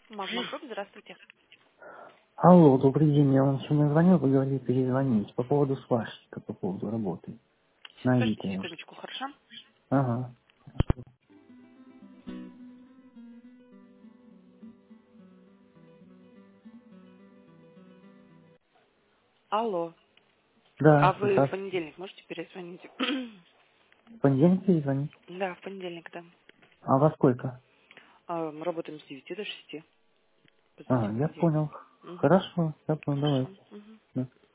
Магмашоп, здравствуйте. Алло, добрый день. Я вам сегодня звонил, вы говорили перезвонить по поводу сварщика, по поводу работы. Сейчас, На подождите Авито. секундочку, хорошо? Ага. Алло. А Да, вы в здравствуйте. понедельник можете перезвонить? В понедельник перезвонить? Да, в понедельник, да. А во сколько? Мы работаем с 9 до 6. Позвоните А, в я понедельник. понял. Угу. Хорошо, я понял, Хорошо. давайте. Угу. Да.